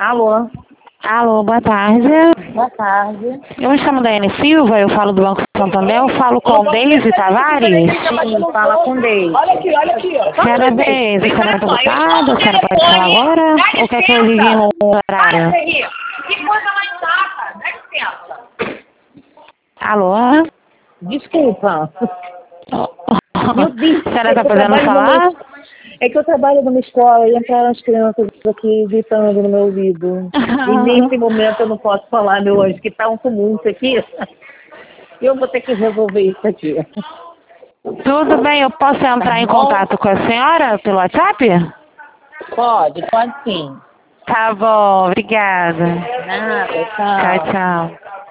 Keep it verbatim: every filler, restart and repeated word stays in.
Alô? Alô, boa tarde. Boa tarde. Eu me chamo Daiane Silva, eu falo do Banco Santander, eu falo com Deise Tavares. Sim, fala com Deise. Olha aqui, olha aqui, ó. Senhora Deise, a senhora está ocupada? A senhora pode falar agora? Ou quer que eu ligue em um horário? Que coisa mais chata. Dá licença. Alô? Desculpa. A Meu Deus, senhora é está que eu podendo trabalho numa falar? es- é que eu trabalho numa escola e entraram as crianças aqui gritando no meu ouvido. E nesse momento eu não posso falar, meu anjo, que tá um tumulto aqui. Eu vou ter que resolver isso aqui. Tudo bem, eu posso Tá entrar em bom? contato com a senhora pelo WhatsApp? Pode, pode sim. Tá bom, obrigada. Nada, Tchau, tchau. tchau.